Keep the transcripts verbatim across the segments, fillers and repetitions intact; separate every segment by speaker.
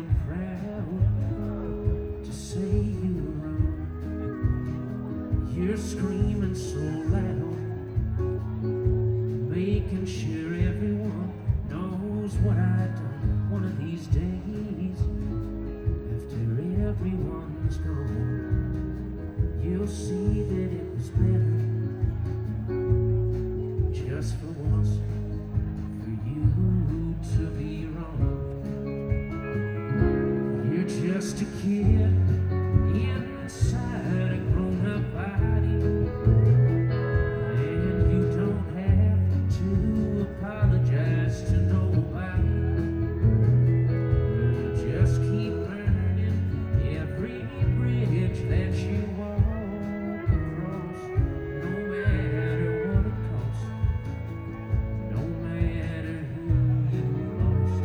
Speaker 1: proud to say you were wrong. You're screaming so loud, making sure everyone knows what I've done. One of these days, after everyone's gone, you'll see that it was better, just for once, for you to be wrong. You're just a kid inside a grown-up body, and you don't have to apologize to nobody. You just keep burning every bridge that you walk across, no matter what it costs, no matter who you lost.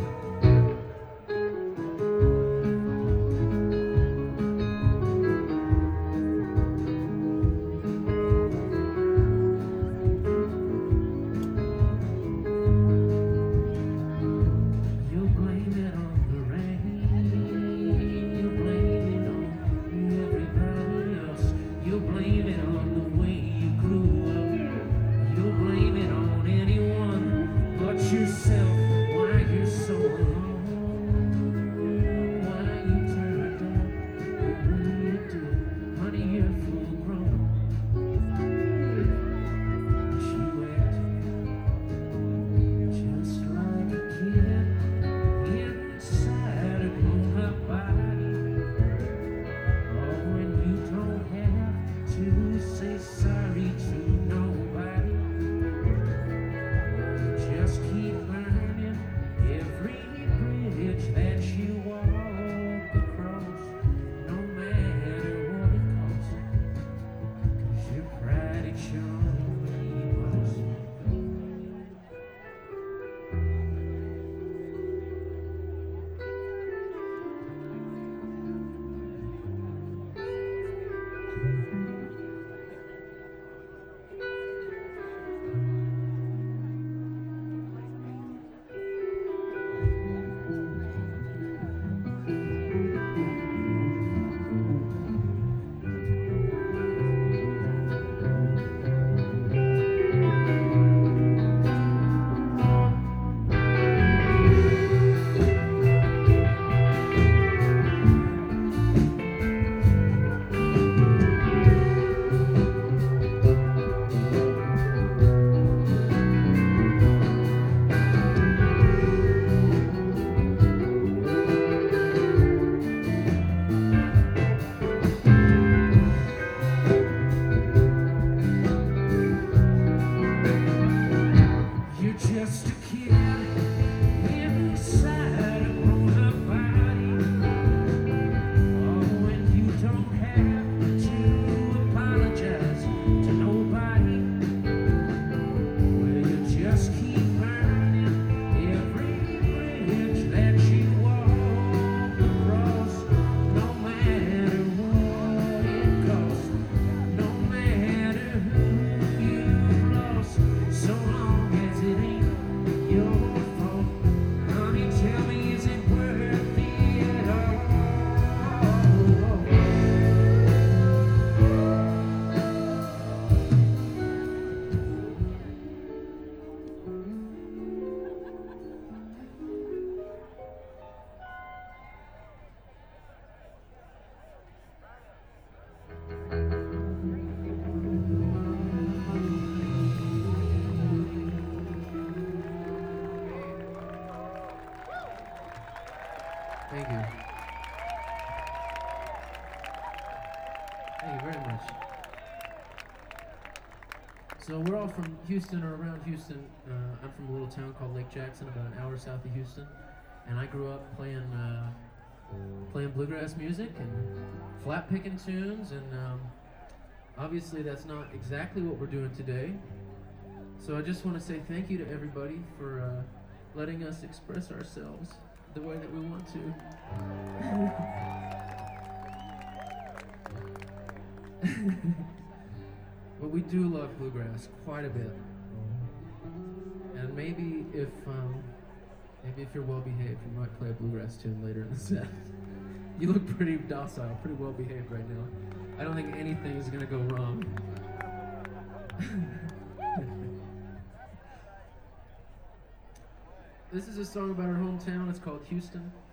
Speaker 1: You blame it on the rain, you blame it on everybody else, you blame it on the way you grew up, you blame it on anyone but yourself. Why you're so alone, why you turned out the way you did. Honey, you're full grown, but you act just like a kid inside a grown-up body. Oh, and you don't have to say sorry to nobody. You just keep burning every bridge that you walk across, no matter what it costs, 'cause your pride it surely was. You're just a kid inside a grown-up body. Oh, and you don't have to apologize to nobody. Well, you just keep burning every bridge that you walk across, no matter what it costs, no matter who you've lost, so long as it ain't your fault. Honey, tell me, is it worth it all? Thank you. Thank you very much. So we're all from Houston or around Houston. Uh, I'm from a little town called Lake Jackson, about an hour south of Houston. And I grew up playing uh, playing bluegrass music and flat picking tunes. And um, obviously that's not exactly what we're doing today. So I just want to say thank you to everybody for uh, letting us express ourselves the way that we want to. But we do love bluegrass quite a bit. And maybe if um, Maybe if you're well behaved, we might play a bluegrass tune later in the set. You look pretty docile, pretty well behaved right now. I don't think anything is gonna go wrong. This is a song about our hometown. It's called Houston.